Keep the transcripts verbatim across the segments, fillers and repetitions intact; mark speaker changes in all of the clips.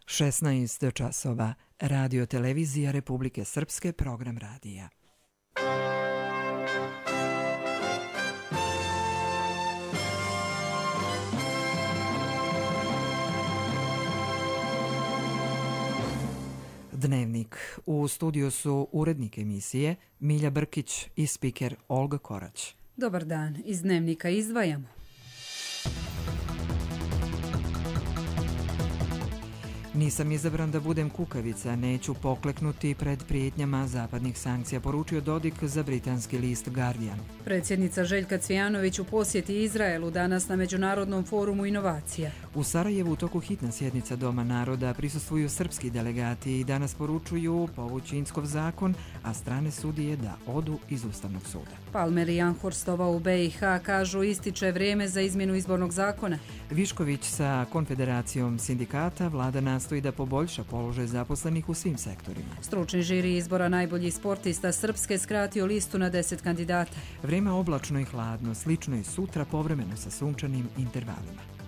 Speaker 1: šesnaest časova. Radio televizija Republike Srpske, program radija. Dnevnik. U studiju su urednik emisije Milja Brkić i spiker Olga Korać.
Speaker 2: Dobar dan. Iz Dnevnika izdvajamo.
Speaker 1: Nisam izabran da budem kukavica, neću pokleknuti pred prijetnjama zapadnih sankcija, poručio Dodik za britanski list Guardian.
Speaker 2: Predsjednica Željka Cvijanović u posjeti Izraelu danas na Međunarodnom forumu inovacija.
Speaker 1: U Sarajevu u toku hitna sjednica Doma naroda prisustvuju srpski delegati i danas poručuju povući Inckov zakon, a strane sudije da odu iz Ustavnog suda.
Speaker 2: Palmer i Anhorstova u B i H kažu ističe vrijeme za izmjenu izbornog zakona.
Speaker 1: Višković sa Konfederacijom sindikata vlada nastoji da poboljša položaj zaposlenih u svim sektorima.
Speaker 2: Stručni žiri izbora najboljih sportista Srpske skratio listu na deset kandidata.
Speaker 1: Vrijeme oblačno i hladno, slično i sutra, povremeno sa sunčanim intervalima.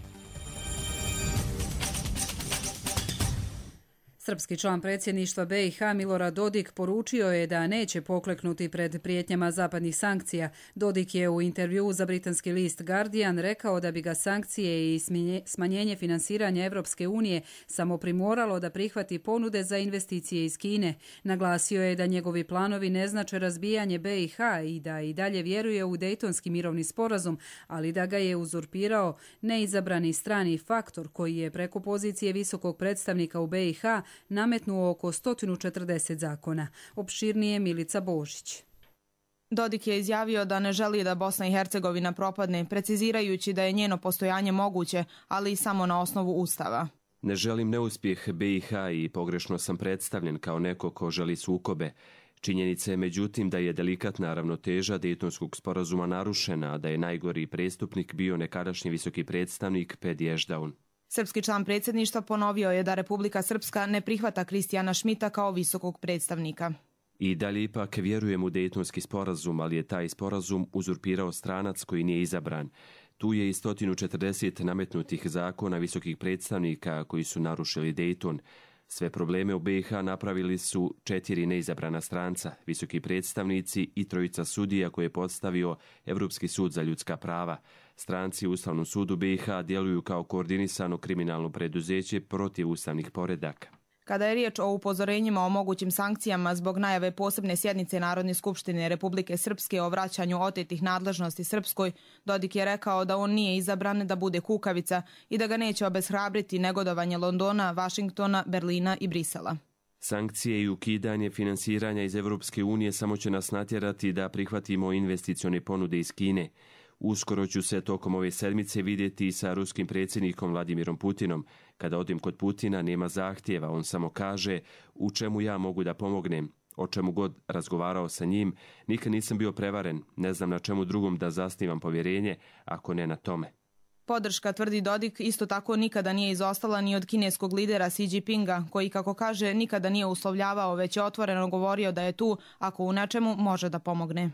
Speaker 2: Srpski član predsjedništva B i H Milorad Dodik poručio je da neće pokleknuti pred prijetnjama zapadnih sankcija. Dodik je u intervjuu za britanski list Guardian rekao da bi ga sankcije i smanjenje finansiranja Evropske unije samo primoralo da prihvati ponude za investicije iz Kine. Naglasio je da njegovi planovi ne znače razbijanje B i H i da i dalje vjeruje u Dejtonski mirovni sporazum, ali da ga je uzurpirao neizabrani strani faktor koji je preko pozicije visokog predstavnika u B i H nametnuo oko sto četrdeset zakona. Opširnije Milica Božić.
Speaker 3: Dodik je izjavio da ne želi da Bosna i Hercegovina propadne, precizirajući da je njeno postojanje moguće, ali i samo na osnovu Ustava.
Speaker 4: Ne želim neuspjeh B i H i pogrešno sam predstavljen kao neko ko želi sukobe. Činjenica je međutim da je delikatna ravnoteža Dejtonskog sporazuma narušena, a da je najgori prestupnik bio nekadašnji visoki predstavnik Pedi Ešdaun.
Speaker 3: Srpski član predsjedništva ponovio je da Republika Srpska ne prihvata Kristijana Šmita kao visokog predstavnika.
Speaker 4: I dalje ipak vjerujem u Dejtonski sporazum, ali je taj sporazum uzurpirao stranac koji nije izabran. Tu je i sto četrdeset nametnutih zakona visokih predstavnika koji su narušili Dejton. Sve probleme u B i H napravili su četiri neizabrana stranca, visoki predstavnici i trojica sudija koje je postavio Evropski sud za ljudska prava. Stranci u Ustavnom sudu B i H djeluju kao koordinisano kriminalno preduzeće protiv ustavnih poredaka.
Speaker 3: Kada je riječ o upozorenjima o mogućim sankcijama zbog najave posebne sjednice Narodne skupštine Republike Srpske o vraćanju otetih nadležnosti Srpskoj, Dodik je rekao da on nije izabran da bude kukavica i da ga neće obeshrabriti negodovanje Londona, Vašingtona, Berlina i Brisela.
Speaker 4: Sankcije i ukidanje finansiranja iz Evropske unije samo će nas natjerati da prihvatimo investicione ponude iz Kine. Uskoro ću se tokom ove sedmice vidjeti sa ruskim predsjednikom Vladimirom Putinom. Kada odim kod Putina nema zahtjeva, on samo kaže u čemu ja mogu da pomognem. O čemu god razgovarao sa njim, nikad nisam bio prevaren, ne znam na čemu drugom da zasnivam povjerenje, ako ne na tome.
Speaker 3: Podrška, tvrdi Dodik, isto tako nikada nije izostala ni od kineskog lidera Xi Jinpinga, koji, kako kaže, nikada nije uslovljavao, već je otvoreno govorio da je tu, ako u nečemu može da pomogne.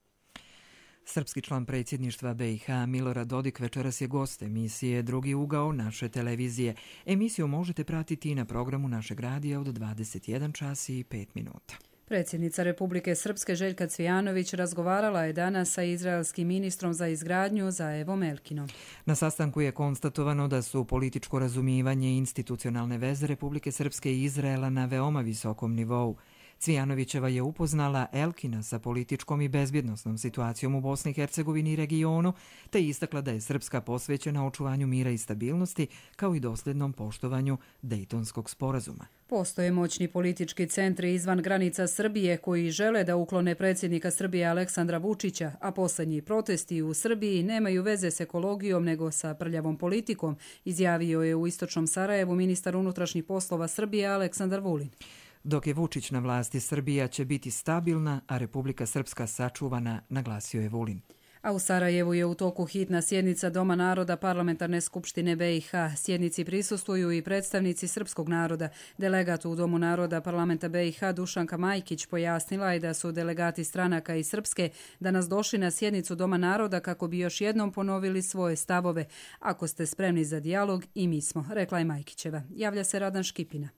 Speaker 1: Srpski član predsjedništva B i H Milorad Dodik večeras je gost emisije Drugi ugao naše televizije. Emisiju možete pratiti i na programu našeg radija od dvadeset jedan čas i pet minuta.
Speaker 2: Predsjednica Republike Srpske Željka Cvijanović razgovarala je danas sa izraelskim ministrom za izgradnju Zaevom Elkinom.
Speaker 1: Na sastanku je konstatovano da su političko razumijevanje i institucionalne veze Republike Srpske i Izraela na veoma visokom nivou. Cvijanovićeva je upoznala Elkina sa političkom i bezbjednosnom situacijom u Bosni i Hercegovini i regionu, te istakla da je Srpska posvećena očuvanju mira i stabilnosti, kao i dosljednom poštovanju Dejtonskog sporazuma.
Speaker 2: Postoje moćni politički centri izvan granica Srbije koji žele da uklone predsjednika Srbije Aleksandra Vučića, a posljednji protesti u Srbiji nemaju veze s ekologijom nego sa prljavom politikom, izjavio je u istočnom Sarajevu ministar unutrašnjih poslova Srbije Aleksandar Vulin.
Speaker 1: Dok je Vučić na vlasti, Srbija će biti stabilna, a Republika Srpska sačuvana, naglasio je Vulin.
Speaker 2: A u Sarajevu je u toku hitna sjednica Doma naroda Parlamentarne skupštine B i H. Sjednici prisustvuju i predstavnici srpskog naroda. Delegat u Domu naroda Parlamenta B i H Dušanka Majkić pojasnila je da su delegati stranaka iz Srpske danas došli na sjednicu Doma naroda kako bi još jednom ponovili svoje stavove. Ako ste spremni za dijalog, i mi smo, rekla je Majkićeva. Javlja se Radan Škipina.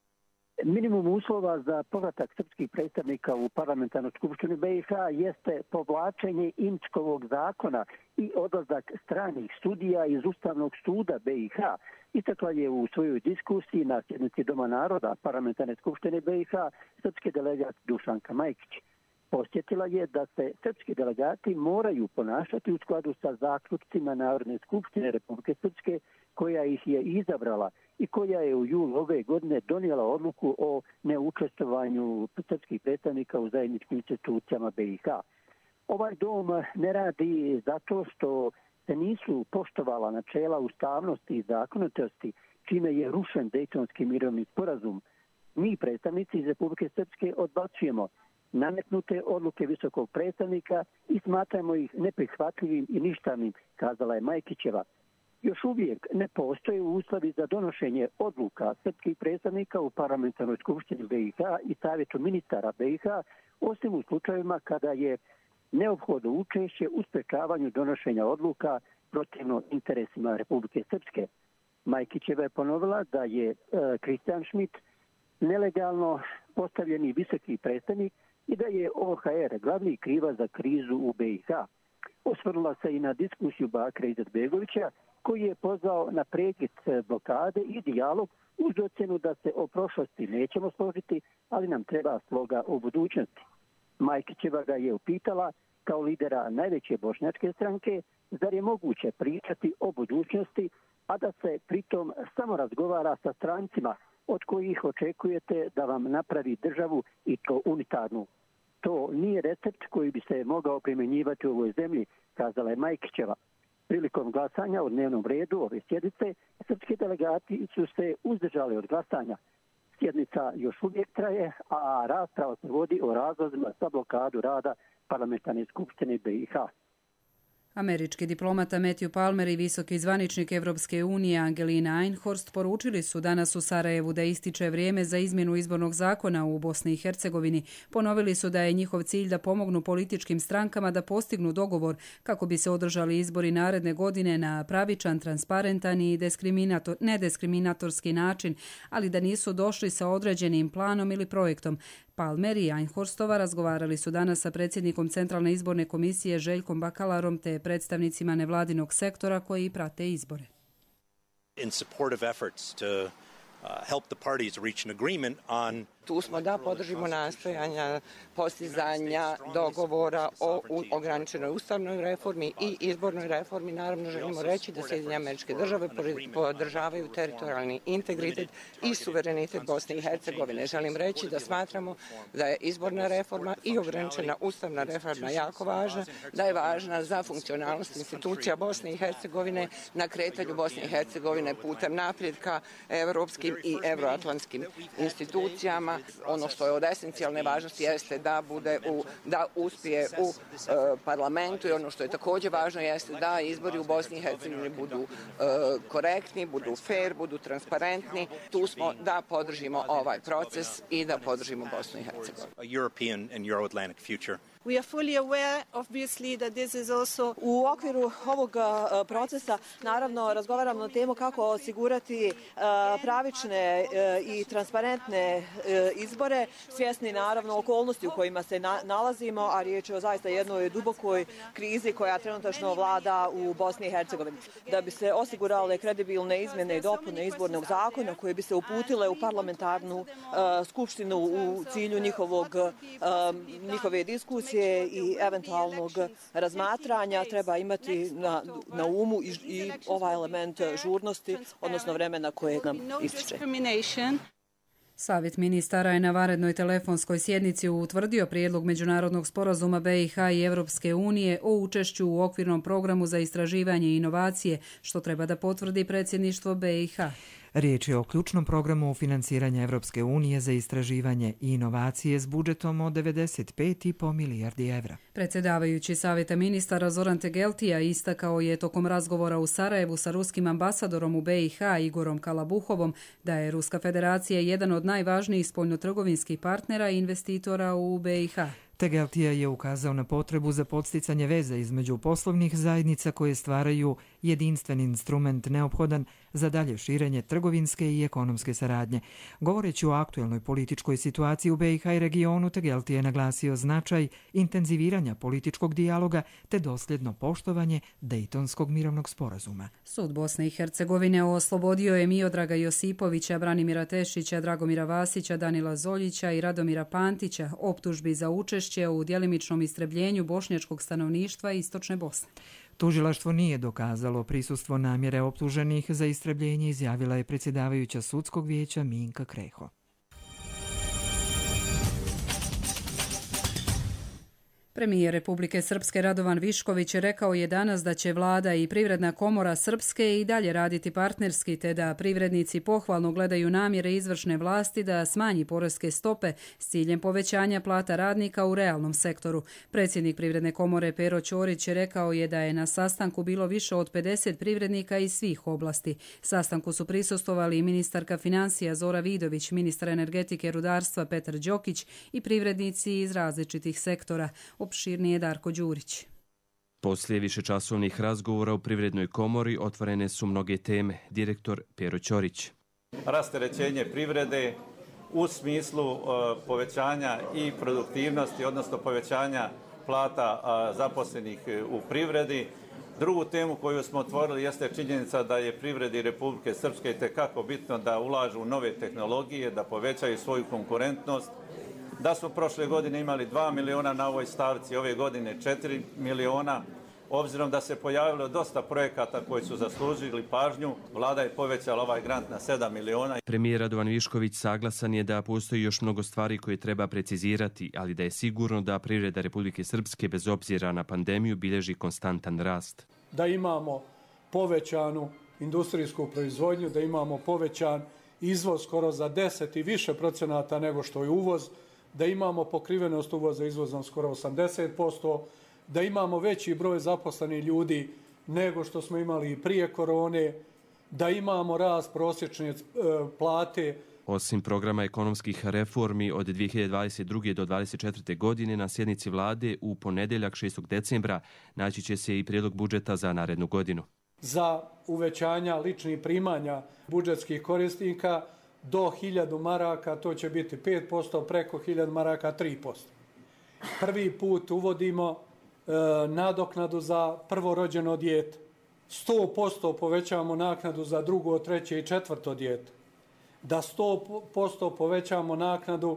Speaker 5: Minimum uslova za povratak srpskih predstavnika u parlamentarnu skupštinu B i H jeste povlačenje Inčkovog zakona i odlazak stranih sudija iz Ustavnog suda B i H. Istakla je u svojoj diskusiji na sjednici Doma naroda parlamentarne skupštine B i H srpski delegat Dušanka Majkić. Posjetila je da se srpski delegati moraju ponašati u skladu sa zaključcima Narodne skupštine Republike Srpske koja ih je izabrala i koja je u julu ove godine donijela odluku o neučestvovanju srpskih predstavnika u zajedničkim institucijama B i H. Ovaj dom ne radi zato što se nisu poštovala načela ustavnosti i zakonitosti, čime je rušen Dejtonski mirovni sporazum. Mi, predstavnici iz Republike Srpske, odbacujemo nametnute odluke visokog predstavnika i smatramo ih neprihvatljivim i ništavnim, kazala je Majkićeva. Još uvijek ne postoje uslovi za donošenje odluka srpskih predstavnika u parlamentarnoj skupštini B i H i savjetu ministara B i H, osim u slučajevima kada je neophodno učešće u sprečavanju donošenja odluka protivno interesima Republike Srpske. Majkićeva je ponovila da je Kristijan Šmit nelegalno postavljeni visoki predstavnik i da je O H R glavni kriva za krizu u B i H. Osvrnula se i na diskusiju Bakira Izetbegovića, koji je pozvao na prekid blokade i dijalog uz ocjenu da se o prošlosti nećemo složiti, ali nam treba sloga o budućnosti. Majkićeva ga je upitala, kao lidera najveće bošnjačke stranke, zar je moguće pričati o budućnosti, a da se pritom samo razgovara sa strancima od kojih očekujete da vam napravi državu i to unitarnu. To nije recept koji bi se mogao primjenjivati u ovoj zemlji, kazala je Majkićeva. Prilikom glasanja o dnevnom redu ove sjednice, srpski delegati su se uzdržali od glasanja. Sjednica još uvijek traje, a rasprava se vodi o razlozima za blokadu rada parlamentarne skupštine B i H.
Speaker 2: Američki diplomata Matthew Palmer i visoki zvaničnik Evropske unije Angelina Einhorst poručili su danas u Sarajevu da ističe vrijeme za izmjenu izbornog zakona u Bosni i Hercegovini. Ponovili su da je njihov cilj da pomognu političkim strankama da postignu dogovor kako bi se održali izbori naredne godine na pravičan, transparentan i nediskriminator, nediskriminatorski način, ali da nisu došli sa određenim planom ili projektom. Palmer i Einhorstova razgovarali su danas sa predsjednikom Centralne izborne komisije Željkom Bakalarom te predstavnicima nevladinog sektora koji prate izbore.
Speaker 6: In support of efforts to uh, help the parties reach an agreement on
Speaker 7: Tu smo da podržimo nastojanja postizanja dogovora o ograničenoj ustavnoj reformi i izbornoj reformi. Naravno, želimo reći da Sjedinjene Američke Države podržavaju teritorijalni integritet i suverenitet Bosne i Hercegovine. Želim reći da smatramo da je izborna reforma i ograničena ustavna reforma jako važna, da je važna za funkcionalnost institucija Bosne i Hercegovine, na kretanju Bosne i Hercegovine putem naprijed ka evropskim i evroatlantskim institucijama. Ono što je od esencijalne važnosti jeste da bude u, da uspije u e, parlamentu i ono što je također važno jeste da izbori u Bosni i Hercegovini budu e, korektni, budu fair, budu transparentni. Tu smo da podržimo ovaj proces i da podržimo Bosnu i Hercegovinu.
Speaker 8: We are fully aware, obviously, that this is also...
Speaker 9: U okviru ovog procesa, naravno, razgovaramo na temu kako osigurati pravične i transparentne izbore, svjesni, naravno, okolnosti u kojima se nalazimo, a riječ je o zaista jednoj dubokoj krizi koja trenutačno vlada u Bosni i Hercegovini. Da bi se osigurale kredibilne izmjene i dopune izbornog zakona koje bi se uputile u parlamentarnu skupštinu u cilju njihovog, njihove diskusije i eventualnog razmatranja, treba imati na, na umu i, i ovaj element žurnosti, odnosno vremena koje nam ističe.
Speaker 2: Savjet ministara je na vanrednoj telefonskoj sjednici utvrdio prijedlog međunarodnog sporazuma B i H i Evropske unije o učešću u okvirnom programu za istraživanje i inovacije, što treba da potvrdi predsjedništvo B i H.
Speaker 1: Riječ je o ključnom programu financiranja Evropske unije za istraživanje i inovacije s budžetom od devedeset pet zarez pet milijardi evra.
Speaker 2: Predsjedavajući Savjeta ministara Zoran Tegeltija istakao je tokom razgovora u Sarajevu sa ruskim ambasadorom u be i ha Igorom Kalabuhovom da je Ruska federacija jedan od najvažnijih spoljnotrgovinskih partnera i investitora u be i ha.
Speaker 1: Tegeltija je ukazao na potrebu za podsticanje veza između poslovnih zajednica koje stvaraju jedinstven instrument neophodan za dalje širenje trgovinske i ekonomske saradnje. Govoreći o aktuelnoj političkoj situaciji u be i ha i regionu, Tegeltija je naglasio značaj intenziviranja političkog dijaloga te dosljedno poštovanje Dejtonskog mirovnog sporazuma.
Speaker 2: Sud Bosne i Hercegovine oslobodio je Miodraga Josipovića, Branimira Tešića, Dragomira Vasića, Danila Zoljića i Radomira Pantića optužbi za učešće u djelimičnom istrebljenju bošnjačkog stanovništva Istočne Bosne.
Speaker 1: Tužilaštvo nije dokazalo prisustvo namjere optuženih za istrebljenje, izjavila je predsjedavajuća sudskog vijeća Minka Kreho.
Speaker 2: Premijer Republike Srpske Radovan Višković rekao je danas da će vlada i Privredna komora Srpske i dalje raditi partnerski, te da privrednici pohvalno gledaju namjere izvršne vlasti da smanji poreske stope s ciljem povećanja plata radnika u realnom sektoru. Predsjednik Privredne komore Pero Ćorić rekao je da je na sastanku bilo više od pedeset privrednika iz svih oblasti. Sastanku su prisustvovali i ministarka financija Zora Vidović, ministar energetike rudarstva Petar Đokić i privrednici iz različitih sektora. Opširnije Darko Đurić.
Speaker 4: Poslije višečasovnih razgovora u Privrednoj komori otvorene su mnoge teme. Direktor Pero Ćorić.
Speaker 10: Rasterećenje privrede u smislu uh, povećanja i produktivnosti, odnosno povećanja plata uh, zaposlenih u privredi. Drugu temu koju smo otvorili jeste činjenica da je privredi Republike Srpske itekako bitno da ulažu u nove tehnologije, da povećaju svoju konkurentnost. Da smo prošle godine imali dva miliona na ovoj stavci, ove godine četiri miliona. Obzirom da se pojavilo dosta projekata koji su zaslužili pažnju, vlada je povećala ovaj grant na sedam miliona.
Speaker 4: Premijer Radovan Višković saglasan je da postoji još mnogo stvari koje treba precizirati, ali da je sigurno da privreda Republike Srpske bez obzira na pandemiju bilježi konstantan rast.
Speaker 11: Da imamo povećanu industrijsku proizvodnju, da imamo povećan izvoz skoro za deset i više procenata nego što je uvoz, da imamo pokrivenost uvoza izvozom skoro osamdeset posto, da imamo veći broj zaposlenih ljudi nego što smo imali i prije korone, da imamo rast prosječne e, plate.
Speaker 4: Osim programa ekonomskih reformi od dvije hiljade dvadeset druge do dvadeset četvrte godine na sjednici vlade u ponedjeljak šestog decembra naći će se i prijedlog budžeta za narednu godinu.
Speaker 11: Za uvećanja ličnih primanja budžetskih korisnika do hiljadu maraka to će biti pet posto, preko hiljadu maraka tri posto. Prvi put uvodimo e, nadoknadu za prvorođeno dijete. sto posto povećamo naknadu za drugo, treće i četvrto dijete. Da sto posto povećamo naknadu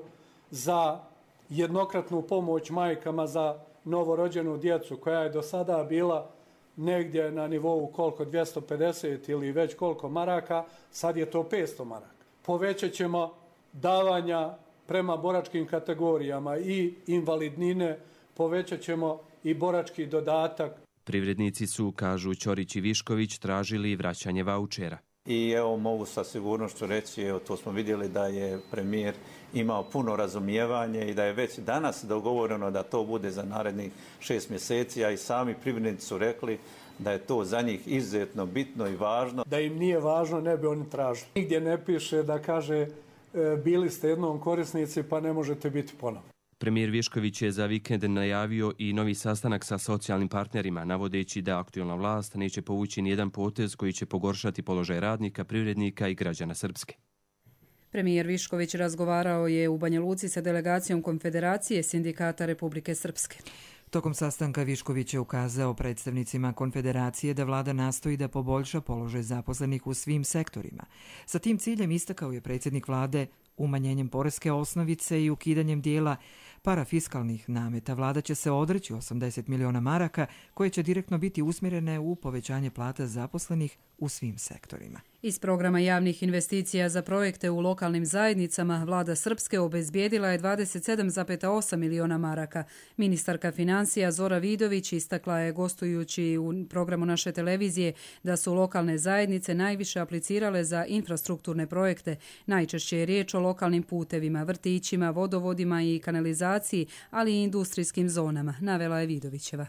Speaker 11: za jednokratnu pomoć majkama za novorođenu djecu koja je do sada bila negdje na nivou koliko dvjesto pedeset ili već koliko maraka, sad je to petsto maraka. Povećat ćemo davanja prema boračkim kategorijama i invalidnine, povećat ćemo i borački dodatak.
Speaker 4: Privrednici su, kažu Ćorić i Višković, tražili vraćanje vaučera.
Speaker 10: I evo mogu sa sigurnošću reći, evo to smo vidjeli da je premijer imao puno razumijevanje i da je već danas dogovoreno da to bude za narednih šest mjeseci, a i sami privrednici su rekli da je to za njih izuzetno bitno i važno.
Speaker 11: Da im nije važno, ne bi oni tražili. Nigdje ne piše da kaže e, bili ste jednom korisnici pa ne možete biti ponovno.
Speaker 4: Premijer Višković je za vikend najavio i novi sastanak sa socijalnim partnerima, navodeći da aktualna vlast neće povući nijedan potez koji će pogoršati položaj radnika, privrednika i građana Srpske.
Speaker 2: Premijer Višković razgovarao je u Banja Luci sa delegacijom Konfederacije sindikata Republike Srpske.
Speaker 1: Tokom sastanka Višković je ukazao predstavnicima Konfederacije da vlada nastoji da poboljša položaj zaposlenih u svim sektorima. Sa tim ciljem istakao je predsjednik vlade umanjenjem poreske osnovice i ukidanjem dijela parafiskalnih nameta. Vlada će se odreći osamdeset miliona maraka koje će direktno biti usmjerene u povećanje plata zaposlenih u svim sektorima.
Speaker 2: Iz programa javnih investicija za projekte u lokalnim zajednicama vlada Srpske obezbijedila je dvadeset sedam zarez osam miliona maraka. Ministarka financija Zora Vidović istakla je, gostujući u programu naše televizije, da su lokalne zajednice najviše aplicirale za infrastrukturne projekte. Najčešće je riječ o lokalnim putevima, vrtićima, vodovodima i kanalizaciji, ali i industrijskim zonama, navela je Vidovićeva.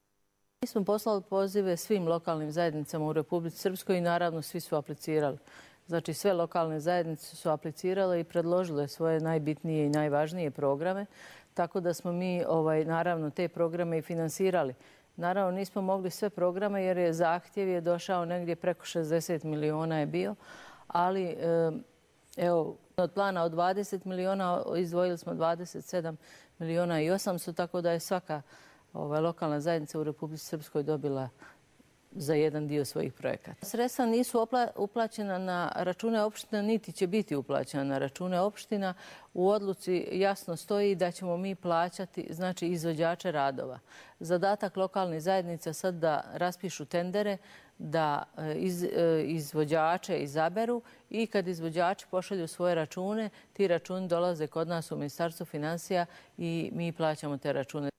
Speaker 12: Mi smo poslali pozive svim lokalnim zajednicama u Republici Srpskoj i naravno svi su aplicirali. Znači sve lokalne zajednice su aplicirale i predložile svoje najbitnije i najvažnije programe, tako da smo mi ovaj, naravno te programe i finansirali. Naravno nismo mogli sve programe jer je zahtjev je došao negdje preko šezdeset miliona je bio, ali evo od plana od dvadeset miliona izdvojili smo dvadeset sedam miliona i osamsto, tako da je svaka Ova lokalna zajednica u Republici Srpskoj dobila za jedan dio svojih projekata. Sredstva nisu uplaćena na račune opština, niti će biti uplaćena na račune opština. U odluci jasno stoji da ćemo mi plaćati, znači, izvođače radova. Zadatak lokalnih zajednica sad da raspišu tendere, da iz, izvođače izaberu i kad izvođači pošalju svoje račune, ti računi dolaze kod nas u Ministarstvo financija i mi plaćamo te račune.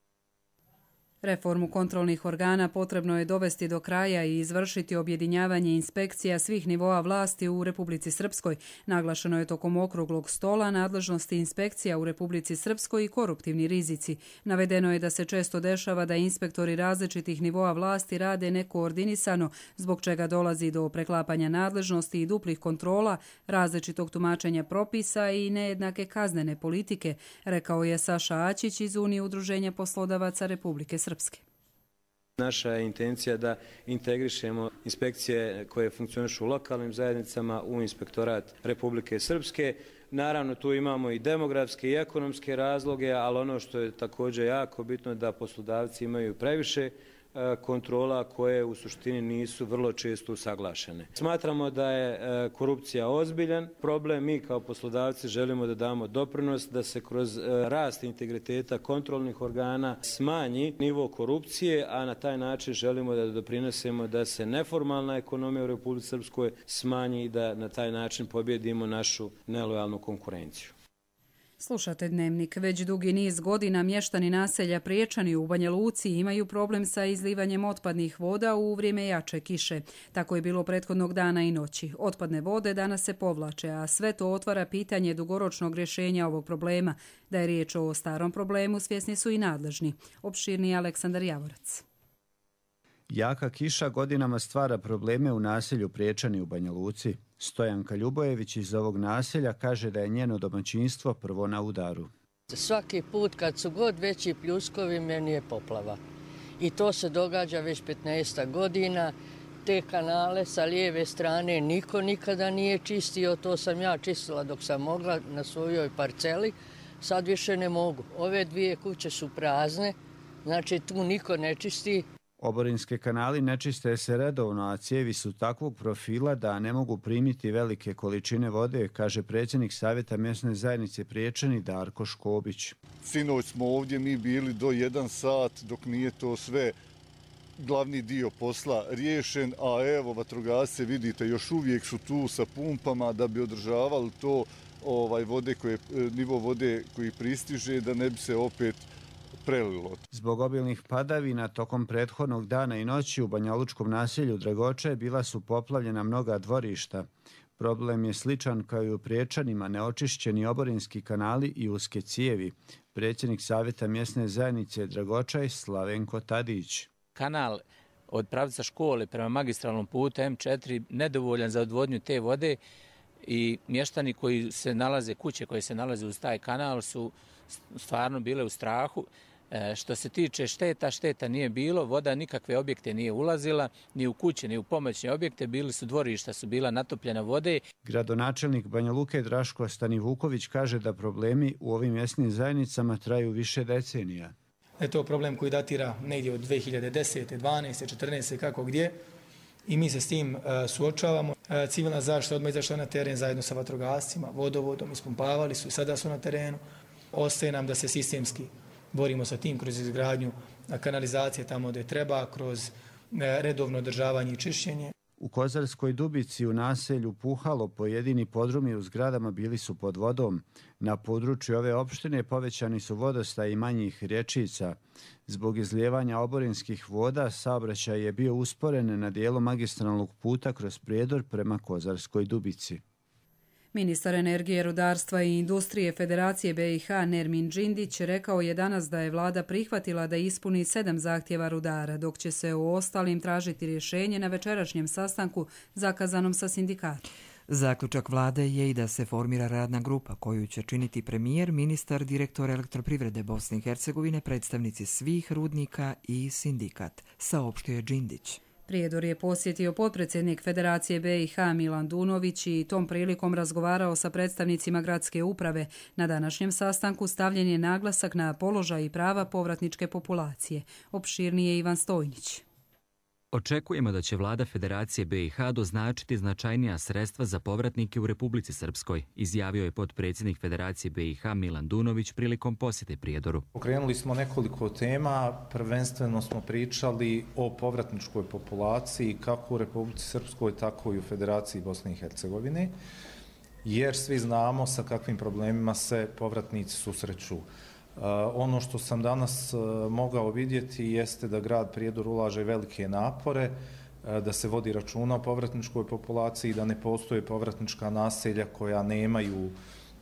Speaker 2: Reformu kontrolnih organa potrebno je dovesti do kraja i izvršiti objedinjavanje inspekcija svih nivoa vlasti u Republici Srpskoj. Naglašeno je tokom okruglog stola nadležnosti inspekcija u Republici Srpskoj i koruptivni rizici. Navedeno je da se često dešava da inspektori različitih nivoa vlasti rade nekoordinisano, zbog čega dolazi do preklapanja nadležnosti i duplih kontrola, različitog tumačenja propisa i nejednake kaznene politike, rekao je Saša Ačić iz Unije udruženja poslodavaca Republike Srpske. Srpske.
Speaker 13: Naša je intencija da integrišemo inspekcije koje funkcionišu u lokalnim zajednicama u inspektorat Republike Srpske. Naravno, tu imamo i demografske i ekonomske razloge, ali ono što je također jako bitno da poslodavci imaju previše kontrola koje u suštini nisu vrlo često usaglašene. Smatramo da je korupcija ozbiljan problem. Mi kao poslodavci želimo da damo doprinos da se kroz rast integriteta kontrolnih organa smanji nivo korupcije, a na taj način želimo da doprinesemo da se neformalna ekonomija u Republici Srpskoj smanji i da na taj način pobjedimo našu nelojalnu konkurenciju.
Speaker 2: Slušate Dnevnik. Već dugi niz godina mještani naselja Priječani u Banja Luci imaju problem sa izlivanjem otpadnih voda u vrijeme jače kiše. Tako je bilo prethodnog dana i noći. Otpadne vode danas se povlače, a sve to otvara pitanje dugoročnog rješenja ovog problema. Da je riječ o starom problemu, svjesni su i nadležni. Opširni Aleksandar Javorac.
Speaker 14: Jaka kiša godinama stvara probleme u naselju Priječani u Banja Luci. Stojanka Ljubojević iz ovog naselja kaže da je njeno domaćinstvo prvo na udaru.
Speaker 15: Svaki put kad su god veći pljuskovi, meni je poplava. I to se događa već petnaest godina. Te kanale sa lijeve strane niko nikada nije čistio. To sam ja čistila dok sam mogla na svojoj parceli. Sad više ne mogu. Ove dvije kuće su prazne, znači tu niko ne čisti.
Speaker 14: Oborinske kanali ne čiste se redovno, a cijevi su takvog profila da ne mogu primiti velike količine vode, kaže predsjednik Savjeta mjesne zajednice Priječani Darko Škobić.
Speaker 16: Sinoć smo ovdje mi bili do jedan sat dok nije to sve glavni dio posla riješen, a evo vatrogasce vidite još uvijek su tu sa pumpama da bi održavali to ovaj vode koje, nivo vode koji pristiže da ne bi se opet prelilo.
Speaker 14: Zbog obilnih padavina tokom prethodnog dana i noći u banjalučkom naselju Dragoče bila su poplavljena mnoga dvorišta. Problem je sličan kao i u Priječanima, neočišćeni oborinski kanali i uske cijevi. Predsjednik Savjeta mjesne zajednice Dragočaj Slavenko Tadić.
Speaker 17: Kanal od pravca škole prema magistralnom putu M četiri nedovoljan za odvodnju te vode i mještani koji se nalaze, kuće koje se nalaze uz taj kanal su stvarno bile u strahu. E, što se tiče šteta, šteta nije bilo, voda nikakve objekte nije ulazila, ni u kuće, ni u pomoćne objekte, bili su dvorišta, su bila natopljena vode.
Speaker 14: Gradonačelnik Banja Luke Draško Stanivuković kaže da problemi u ovim mjesnim zajednicama traju više decenija.
Speaker 18: Je to problem koji datira negdje od dvije hiljade desete, dvanaeste, četrnaeste, kako gdje. I mi se s tim uh, suočavamo. Uh, civilna zaštita odmah izašla na teren zajedno sa vatrogascima, vodovodom, ispumpavali su i sada su na terenu. Ostaje nam da se sistemski borimo sa tim kroz izgradnju kanalizacije tamo gdje treba, kroz redovno održavanje i čišćenje.
Speaker 14: U Kozarskoj Dubici u naselju Puhalo pojedini podrumi u zgradama bili su pod vodom. Na području ove opštine povećani su vodostaji manjih rječica. Zbog izlijevanja oborinskih voda saobraćaj je bio usporen na dijelu magistralnog puta kroz Prijedor prema Kozarskoj Dubici.
Speaker 2: Ministar energije, rudarstva i industrije Federacije B i H Nermin Džindić rekao je danas da je vlada prihvatila da ispuni sedam zahtjeva rudara, dok će se u ostalim tražiti rješenje na večerašnjem sastanku zakazanom sa sindikatom.
Speaker 1: Zaključak vlade je i da se formira radna grupa koju će činiti premijer, ministar, direktor Elektroprivrede Bosne i Hercegovine, predstavnici svih rudnika i sindikat, saopštio je Džindić.
Speaker 2: Prijedor je posjetio potpredsjednik Federacije B i H Milan Dunović i tom prilikom razgovarao sa predstavnicima gradske uprave. Na današnjem sastanku stavljen je naglasak na položaj i prava povratničke populacije. Opširnije Ivan Stojnić.
Speaker 19: Očekujemo da će vlada Federacije B i H doznačiti značajnija sredstva za povratnike u Republici Srpskoj, izjavio je potpredsjednik Federacije B i H Milan Dunović prilikom posjete Prijedoru.
Speaker 20: Pokrenuli smo nekoliko tema, prvenstveno smo pričali o povratničkoj populaciji kako u Republici Srpskoj, tako i u Federaciji Bosne i Hercegovine, jer svi znamo sa kakvim problemima se povratnici susreću. Uh, ono što sam danas uh, mogao vidjeti jeste da grad Prijedor ulaže velike napore, uh, da se vodi računa o povratničkoj populaciji, da ne postoje povratnička naselja koja nemaju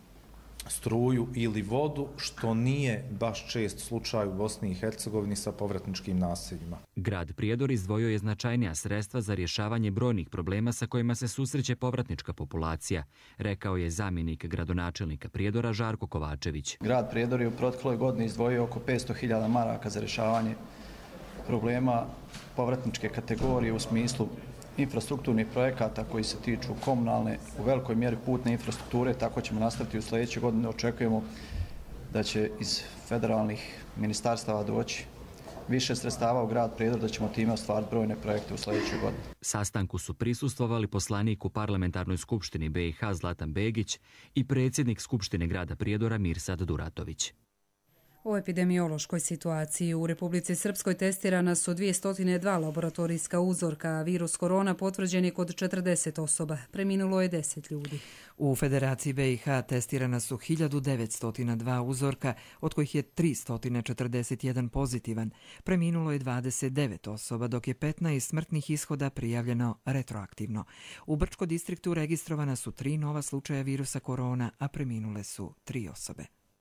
Speaker 20: struju ili vodu, što nije baš čest slučaj u Bosni i Hercegovini sa povratničkim naseljima.
Speaker 19: Grad Prijedor izdvojio je značajnija sredstva za rješavanje brojnih problema sa kojima se susreće povratnička populacija, rekao je zamjenik gradonačelnika Prijedora Žarko Kovačević.
Speaker 21: Grad Prijedor je u protekloj godini izdvojio oko petsto hiljada maraka za rješavanje problema povratničke kategorije u smislu infrastrukturnih projekata koji se tiču komunalne, u velikoj mjeri putne infrastrukture. Tako ćemo nastaviti u sljedeće godine. Očekujemo da će iz federalnih ministarstava doći više sredstava u grad Prijedor, da ćemo time ostvariti brojne projekte u sljedećoj godini.
Speaker 19: Sastanku su prisustvovali poslanik u Parlamentarnoj skupštini B i H Zlatan Begić i predsjednik Skupštine grada Prijedora Mirsad Duratović.
Speaker 2: O epidemiološkoj situaciji u Republici Srpskoj testirana su dvjesto dva laboratorijska uzorka, a virus korona potvrđen je kod četrdeset osoba. Preminulo je deset ljudi.
Speaker 1: U Federaciji B i H testirana su hiljadu devetsto dva uzorka, od kojih je tristo četrdeset jedan pozitivan. Preminulo je dvadeset devet osoba, dok je petnaest smrtnih ishoda prijavljeno retroaktivno. U Brčko distriktu registrovana su tri nova slučaja virusa korona, a preminule su tri osobe.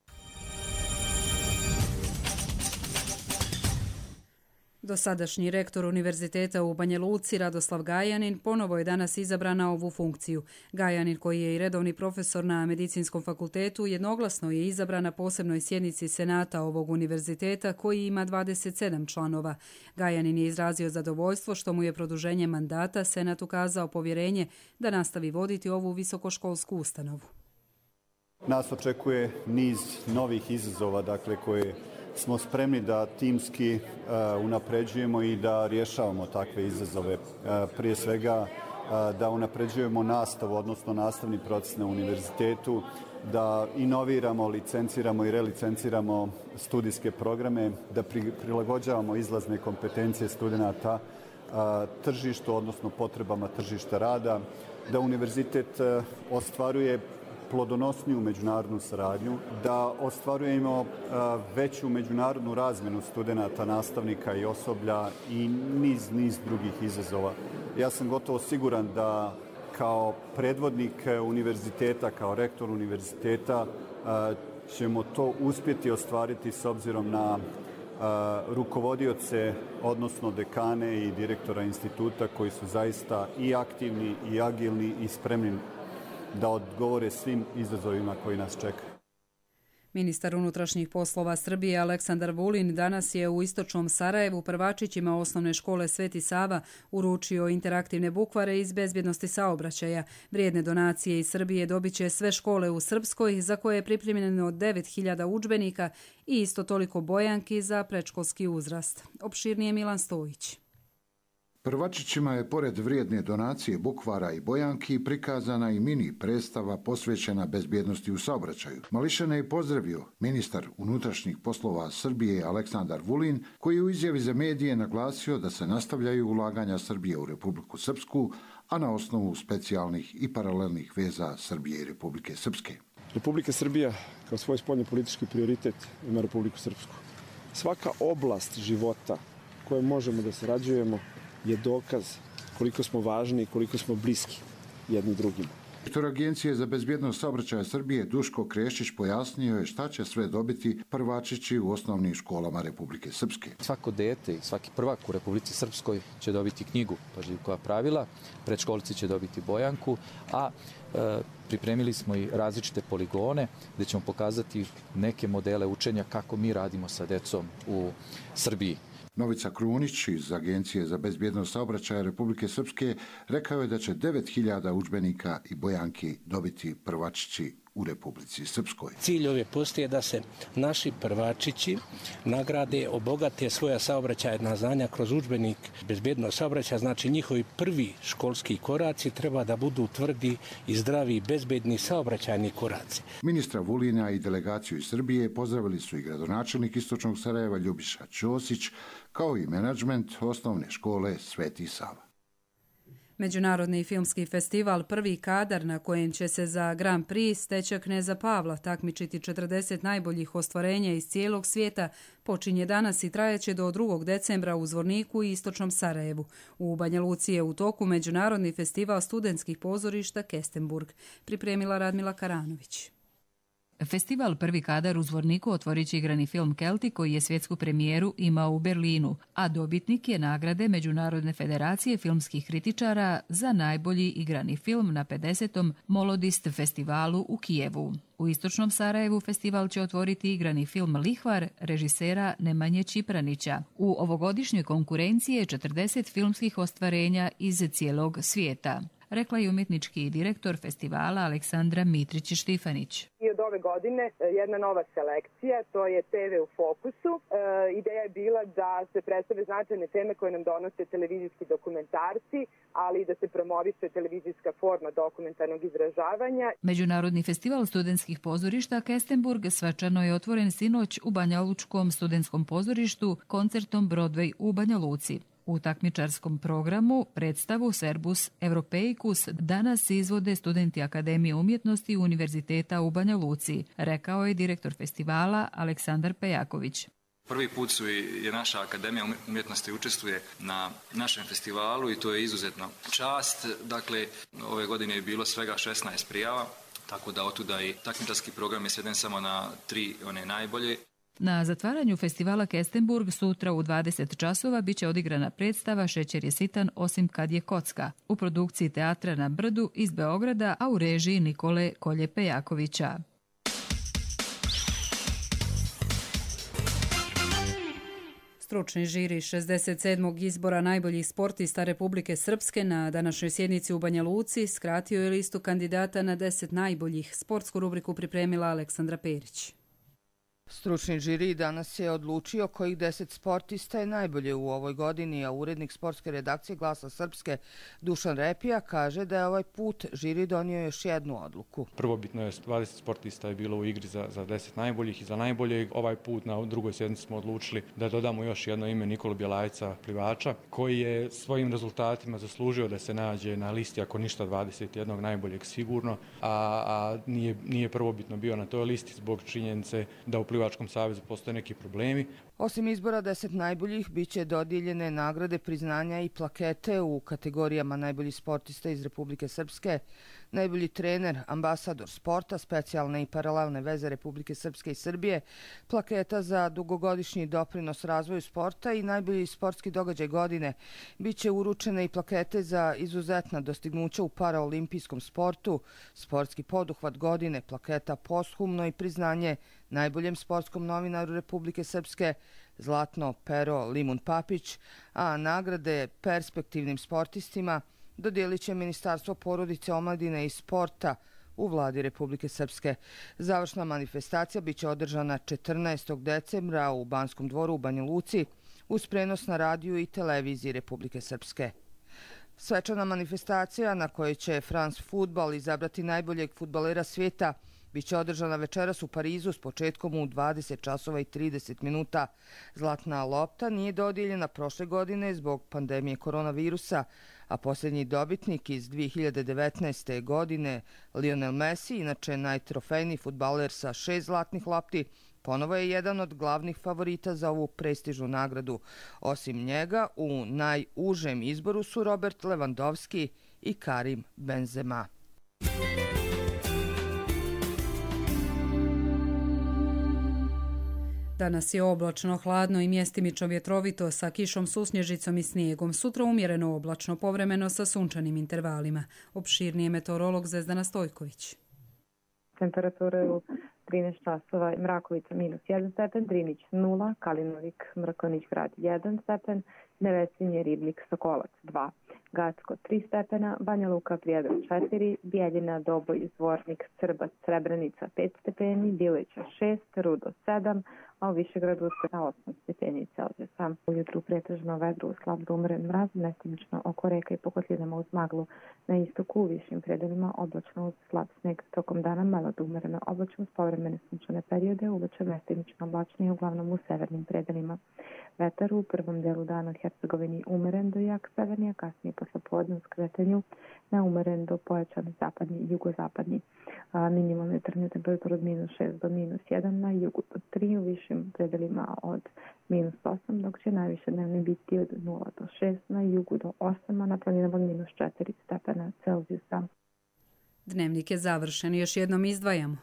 Speaker 2: Dosadašnji rektor Univerziteta u Banja Luci Radoslav Gajanin ponovo je danas izabran na ovu funkciju. Gajanin, koji je i redovni profesor na Medicinskom fakultetu, jednoglasno je izabran na posebnoj sjednici Senata ovog univerziteta koji ima dvadeset sedam članova. Gajanin je izrazio zadovoljstvo što mu je produženje mandata Senat ukazao povjerenje da nastavi voditi ovu visokoškolsku ustanovu.
Speaker 22: Nas očekuje niz novih izazova, dakle koje smo spremni da timski uh, unapređujemo i da rješavamo takve izazove. Uh, prije svega uh, da unapređujemo nastavu, odnosno nastavni proces na univerzitetu, da inoviramo, licenciramo i relicenciramo studijske programe, da pri, prilagođavamo izlazne kompetencije studenata uh, tržištu, odnosno potrebama tržišta rada, da univerzitet uh, ostvaruje plodonosniju međunarodnu saradnju, da ostvarujemo veću međunarodnu razmjenu studenata, nastavnika i osoblja i niz, niz drugih izazova. Ja sam gotovo siguran da kao predvodnik univerziteta, kao rektor univerziteta ćemo to uspjeti ostvariti s obzirom na rukovodioce, odnosno dekane i direktora instituta koji su zaista i aktivni i agilni i spremni da odgovore svim izazovima koji nas čekaju.
Speaker 2: Ministar unutrašnjih poslova Srbije Aleksandar Vulin danas je u istočnom Sarajevu prvačićima osnovne škole Sveti Sava uručio interaktivne bukvare iz bezbjednosti saobraćaja. Vrijedne donacije iz Srbije dobit će sve škole u Srpskoj, za koje je pripremljeno devet hiljada udžbenika i isto toliko bojanki za predškolski uzrast. Opširnije Milan Stojić.
Speaker 3: Prvačićima je pored vrijedne donacije bukvara i bojanki prikazana i mini predstava posvećena bezbjednosti u saobraćaju. Mališane je pozdravio ministar unutrašnjih poslova Srbije Aleksandar Vulin, koji je u izjavi za medije naglasio da se nastavljaju ulaganja Srbije u Republiku Srpsku, a na osnovu specijalnih i paralelnih veza Srbije i Republike Srpske.
Speaker 5: Republika Srbija kao svoj spoljnopolitički prioritet ima Republiku Srpsku. Svaka oblast života koje možemo da sarađujemo je dokaz koliko smo važni i koliko smo bliski jedni drugima.
Speaker 3: Direktor Agencije za bezbjednost saobraćaja Srbije Duško Krešić pojasnio je šta će sve dobiti prvačići u osnovnim školama Republike Srpske.
Speaker 23: Svako dete i svaki prvak u Republici Srpskoj će dobiti knjigu Pažljivkova pravila, predškolci će dobiti bojanku, a e, pripremili smo i različite poligone gdje ćemo pokazati neke modele učenja kako mi radimo sa decom u Srbiji.
Speaker 3: Novica Krunić iz Agencije za bezbjednost saobraćaja Republike Srpske rekao je da će devet hiljada udžbenika i bojanki dobiti prvačići u Republici Srpskoj.
Speaker 24: Cilj ove postoje je da se naši prvačići nagrade, obogate svoja saobraćajna znanja kroz udžbenik bezbjednost saobraćaja, znači njihovi prvi školski koraci treba da budu tvrdi i zdravi, bezbedni saobraćajni koraci.
Speaker 3: Ministra Vulina i delegaciju iz Srbije pozdravili su i gradonačelnik Istočnog Sarajeva Ljubiša Ćosić, kao i menadžment osnovne škole Sveti Sava.
Speaker 2: Međunarodni filmski festival Prvi kadar, na kojem će se za Grand Prix Steća kneza Pavla takmičiti četrdeset najboljih ostvarenja iz cijelog svijeta, počinje danas i trajeće do drugog decembra u Zvorniku i Istočnom Sarajevu. U Banja Luci je u toku Međunarodni festival studentskih pozorišta Kestenburg, pripremila Radmila Karanović.
Speaker 25: Festival Prvi kadar u Zvorniku otvorit će igrani film Kelti, koji je svjetsku premijeru imao u Berlinu, a dobitnik je nagrade Međunarodne federacije filmskih kritičara za najbolji igrani film na pedesetom Molodist festivalu u Kijevu. U Istočnom Sarajevu festival će otvoriti igrani film Lihvar režisera Nemanje Čipranića. U ovogodišnjoj konkurenciji je četrdeset filmskih ostvarenja iz cijelog svijeta, rekla je umjetnički direktor festivala Aleksandra Mitrić-Štifanić.
Speaker 26: I od ove godine jedna nova selekcija, to je te ve u fokusu. E, ideja je bila da se predstave značajne teme koje nam donose televizijski dokumentarci, ali i da se promoviše televizijska forma dokumentarnog izražavanja.
Speaker 25: Međunarodni festival studentskih pozorišta Kestenburg svečano je otvoren sinoć u Banjalučkom studentskom pozorištu koncertom Broadway u Banja Luci. U takmičarskom programu predstavu Serbus Europeicus danas izvode studenti Akademije umjetnosti Univerziteta u Banja Luci, rekao je direktor festivala Aleksandar Pejaković.
Speaker 27: Prvi put su je naša Akademija umjetnosti učestvuje na našem festivalu i to je izuzetna čast. Dakle, ove godine je bilo svega šesnaest prijava, tako da otuda i takmičarski program je sveden samo na tri one najbolje.
Speaker 25: Na zatvaranju festivala Kestenburg sutra u dvadeset časova biće odigrana predstava Šećer je sitan osim kad je kocka u produkciji Teatra na Brdu iz Beograda, a u režiji Nikole Kolje-Pejakovića.
Speaker 2: Stručni žiri šezdeset sedmog izbora najboljih sportista Republike Srpske na današnjoj sjednici u Banja Luci skratio je listu kandidata na deset najboljih. Sportsku rubriku pripremila Aleksandra Perić.
Speaker 28: Stručni žiri danas je odlučio kojih deset sportista je najbolje u ovoj godini, a urednik sportske redakcije Glasa Srpske Dušan Repija kaže da je ovaj put žiri donio još jednu odluku.
Speaker 29: Prvobitno je dvadeset sportista je bilo u igri za, za deset najboljih i za najbolje. Ovaj put na drugoj sjednici smo odlučili da dodamo još jedno ime Nikolu Bjelajca, plivača, koji je svojim rezultatima zaslužio da se nađe na listi, ako ništa, dvadeset jednog najboljeg sigurno, a, a nije, nije prvobitno bio na toj listi zbog činjenice da u Plivačkom savezu postoje neki problemi.
Speaker 28: Osim izbora deset najboljih, bit će dodijeljene nagrade, priznanja i plakete u kategorijama najbolji sportista iz Republike Srpske, najbolji trener, ambasador sporta, specijalne i paralelne veze Republike Srpske i Srbije, plaketa za dugogodišnji doprinos razvoju sporta i najbolji sportski događaj godine. Biće uručene i plakete za izuzetna dostignuća u paraolimpijskom sportu, sportski poduhvat godine, plaketa posthumno i priznanje najboljem sportskom novinaru Republike Srpske, zlatno pero Limun Papić, a nagrade perspektivnim sportistima dodijelit će Ministarstvo porodice, omladine i sporta u vladi Republike Srpske. Završna manifestacija biće održana četrnaestog decembra u Banskom dvoru u Banja Luci uz prenos na radiju i televiziji Republike Srpske. Svečana manifestacija na kojoj će France Football izabrati najboljeg fudbalera svijeta biće održana večeras u Parizu s početkom u dvadeset časova i trideset minuta. Zlatna lopta nije dodijeljena prošle godine zbog pandemije koronavirusa, a posljednji dobitnik iz dvije hiljade devetnaeste. godine, Lionel Messi, inače najtrofejniji fudbaler sa šest zlatnih lopti, ponovo je jedan od glavnih favorita za ovu prestižnu nagradu. Osim njega, u najužem izboru su Robert Lewandowski i Karim Benzema.
Speaker 2: Danas je oblačno, hladno i mjestimično vjetrovito sa kišom, susnježicom i snijegom. Sutra umjereno oblačno, povremeno sa sunčanim intervalima. Opširnije meteorolog Zvezdana Stojković.
Speaker 4: Temperature u trinaest časova, Mrakovica minus jedan stepen, Drinić nula, Kalinovik, Mrkonić grad jedan stepen, Nevesinje, Ribnik, Sokolac dva, Gacko tri stepena, Banja Luka, Prijedor četiri, Bijeljina, Doboj, Zvornik, Crbac, Srebrenica pet stepeni, Bilića šest, Rudo sedam, a u Višegradu sa osam stepeni Celzijusa. Ujutru pretežno vedro, slab do umeren mraz, mestimično oko reka i pokotlinama uz maglu. Na istoku u višim predelima oblačno uz slab sneg. Tokom dana malo do umereno oblačno s povremene sunčane periode, uveče mestimično oblačnije uglavnom u severnim predelima. Vetar u prvom delu dana u Hercegovini umeren do jak severni, a kasnije posle podne u skretanju na umeren do pojačan zapadni i jugozapadni. A minimalna jutarnja temperatura od minus šest do minus jedan, na jugu do tri, u višim predelima od minus osam, dok će najviše dnevni biti od nula do šest, na jugu do osam, a na planinama od minus četiri stepena Celzijusa.
Speaker 2: Dnevnik je završen, još jednom izdvajamo.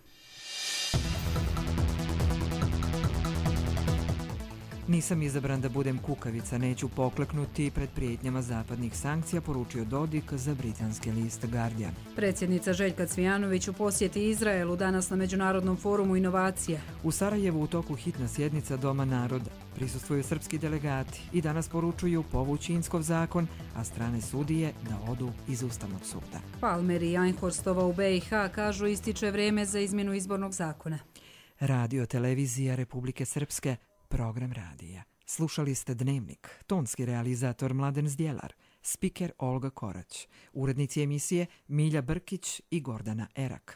Speaker 1: Nisam izabran da budem kukavica, neću pokleknuti pred prijetnjama zapadnih sankcija, poručio Dodik za britanski list Guardian.
Speaker 2: Predsjednica Željka Cvijanović u posjeti Izraelu danas na Međunarodnom forumu inovacija.
Speaker 1: U Sarajevu u toku hitna sjednica Doma naroda. Prisustvuju srpski delegati i danas poručuju povući Inskov zakon, a strane sudije da odu iz Ustavnog suda.
Speaker 2: Palmer i Einhorstova u B i H kažu ističe vrijeme za izmjenu izbornog zakona.
Speaker 1: Radio televizija Republike Srpske, program radija. Slušali ste Dnevnik, tonski realizator Mladen Zdjelar, spiker Olga Korać, urednici emisije Milja Brkić i Gordana Erak.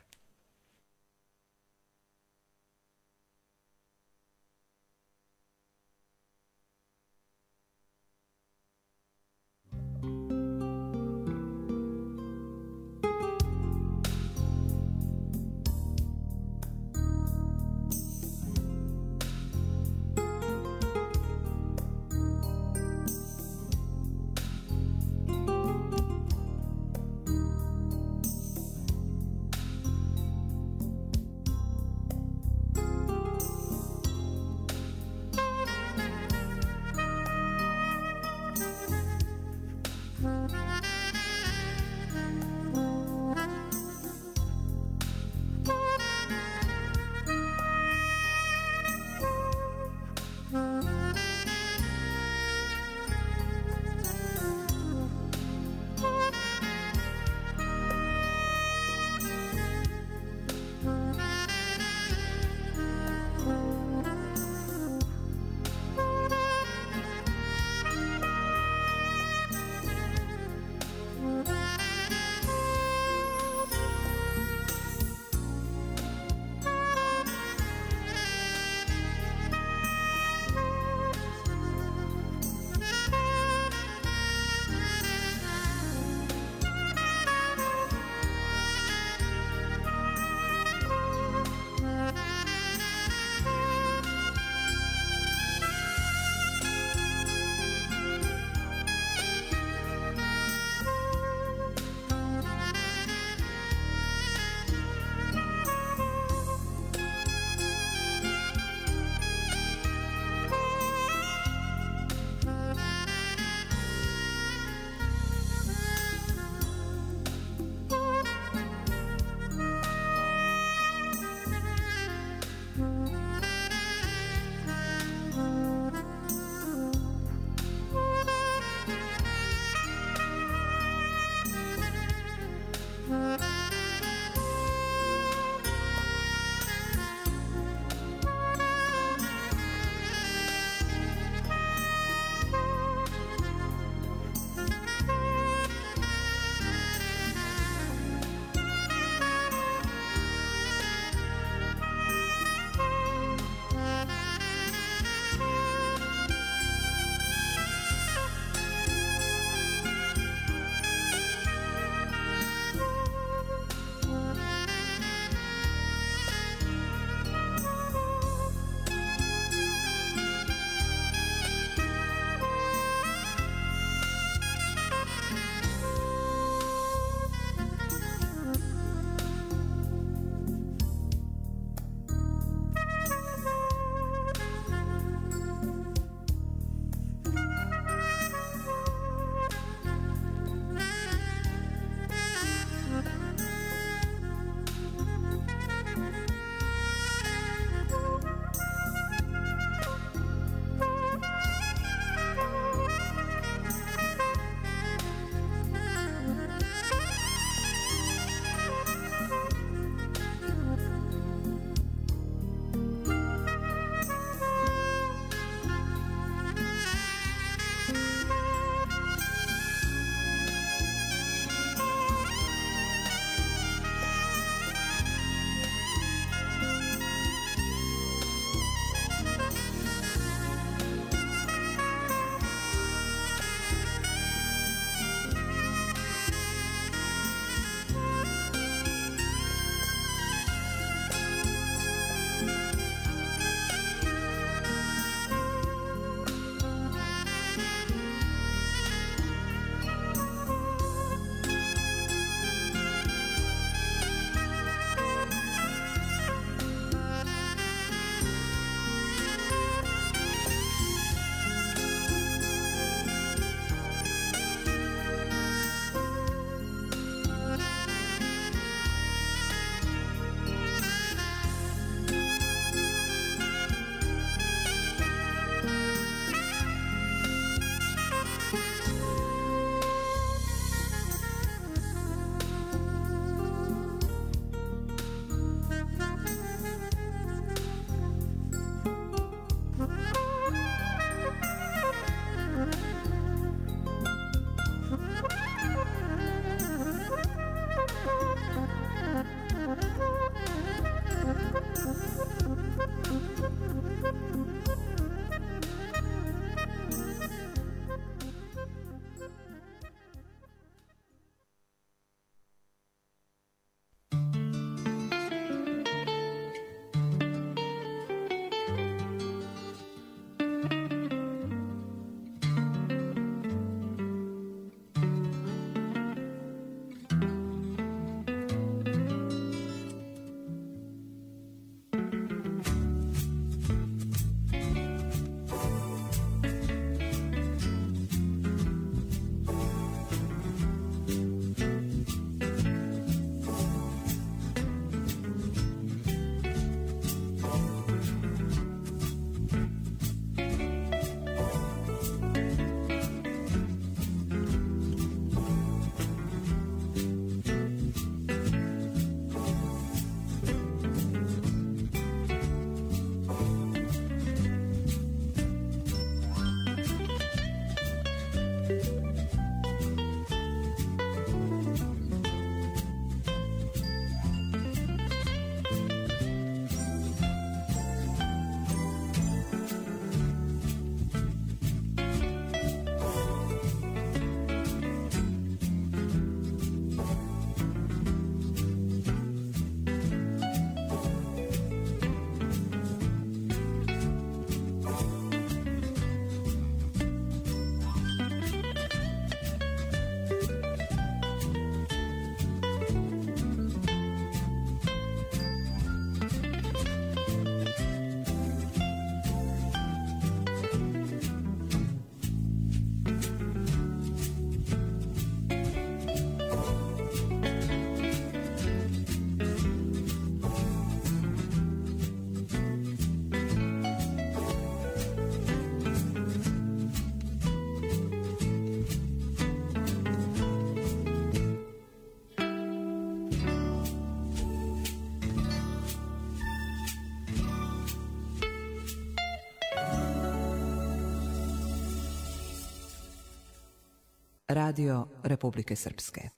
Speaker 1: Radio Republike Srpske.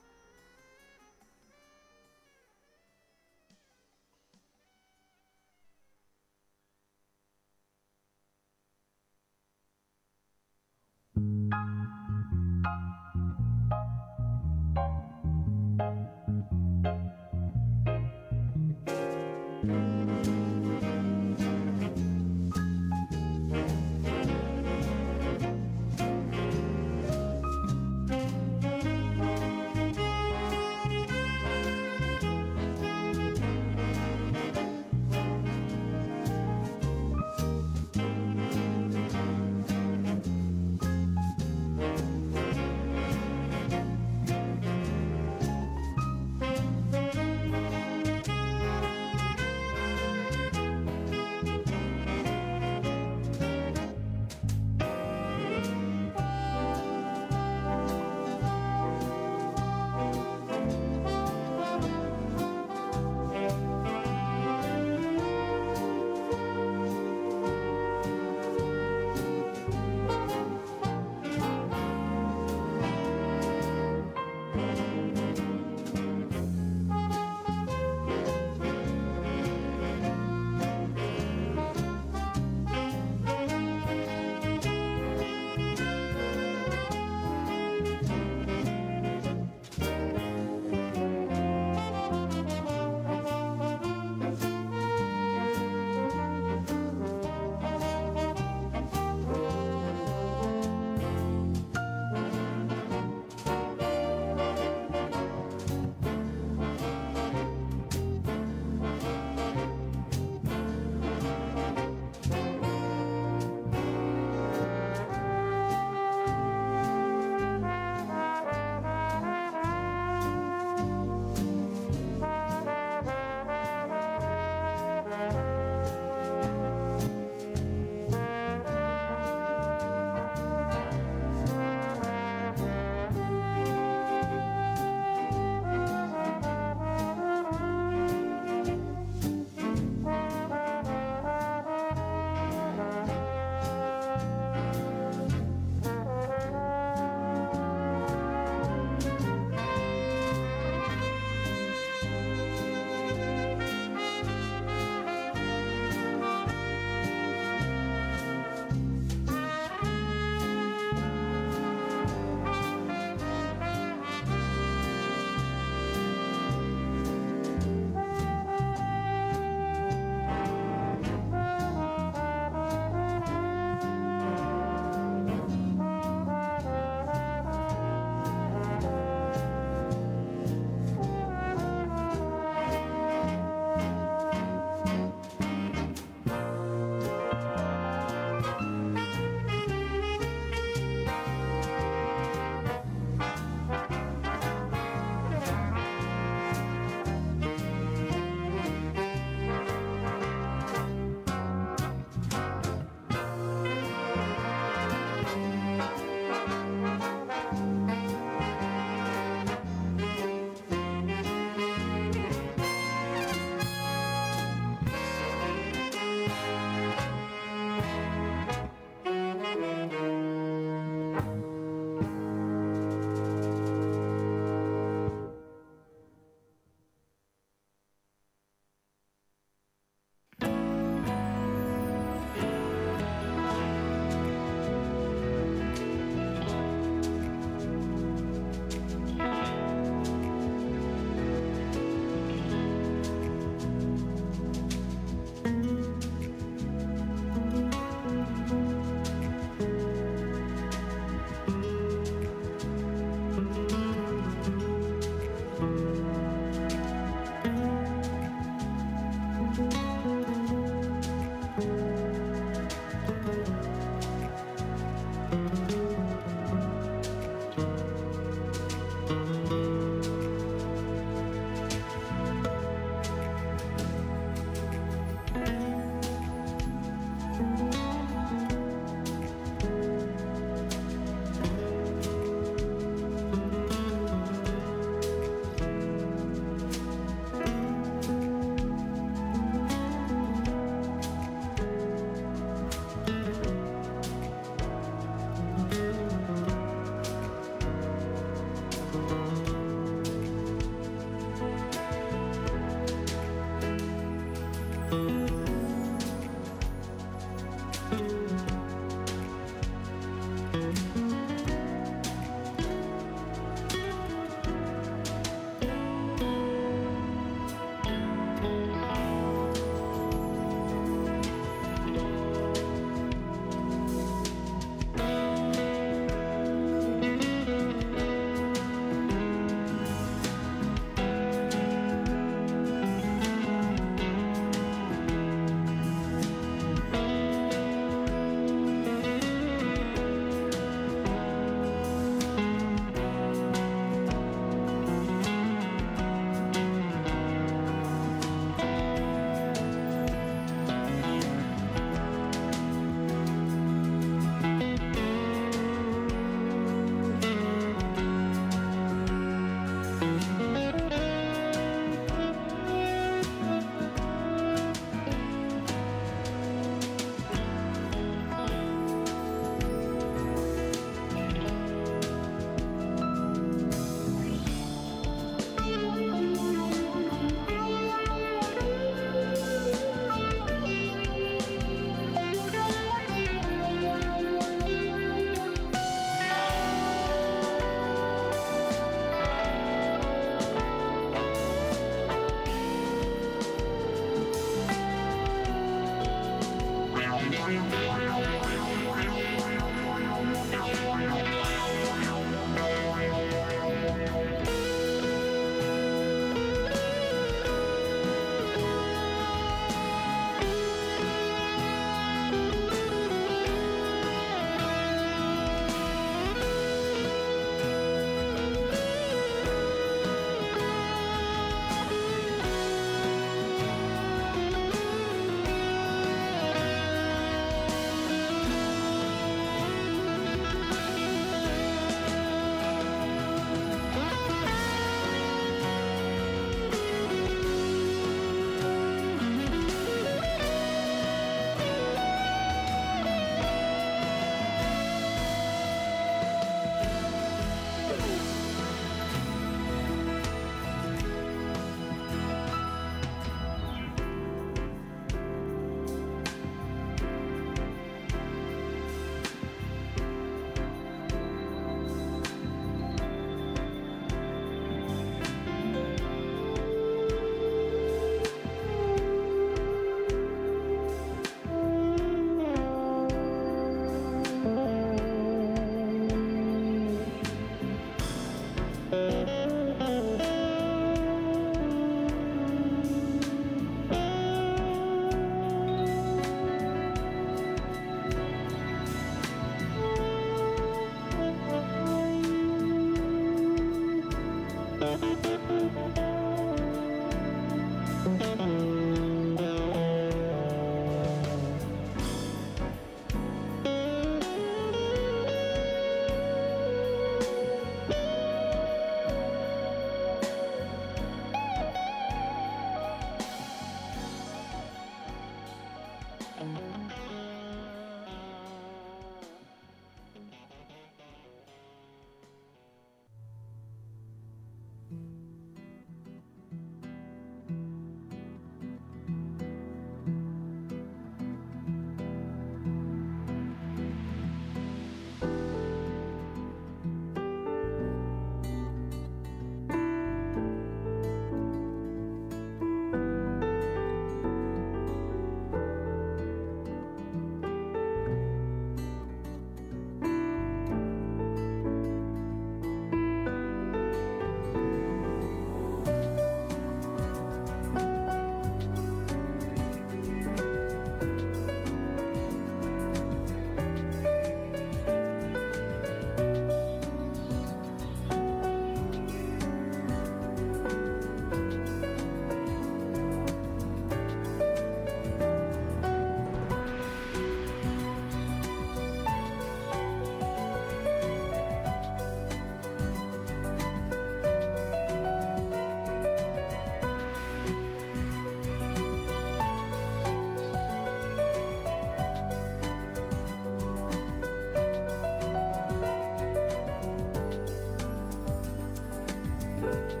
Speaker 6: Srbije.